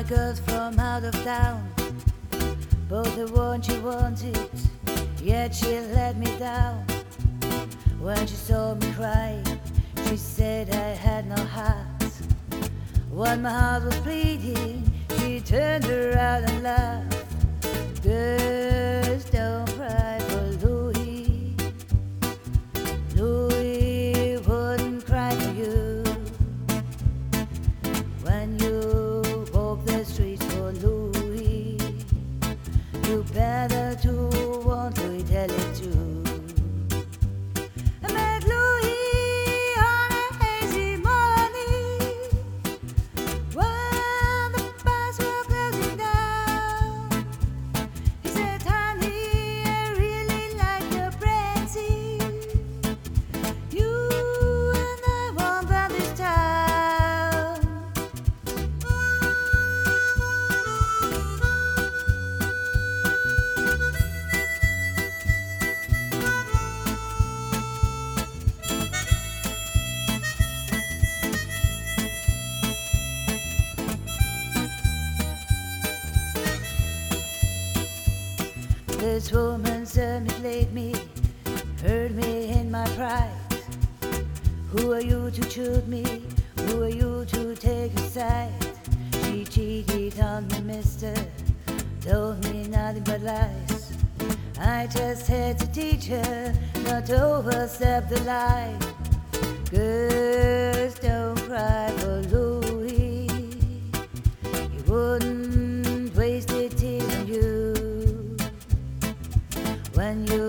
girls from out of town, both the one she wanted, yet she let me down. When she saw me cry, she said I had no heart. When my heart was bleeding, she turned around and laughed. Girls don't cry for Louis. Louis wouldn't cry for you. When you walk the streets for Louis, you better to want Louis tell it too. I met Louis on a hazy morning when the bars were closing down. He said, honey, I really like your brandy. You and I won't burn this town. This woman semi-played me, hurt me in my pride. Who are you to shoot me? Who are you to take a side? She cheated on me, mister, told me nothing but lies. I just had to teach her not to overstep the line. Girls don't cry for Louis. He wouldn't waste a tear on you. When you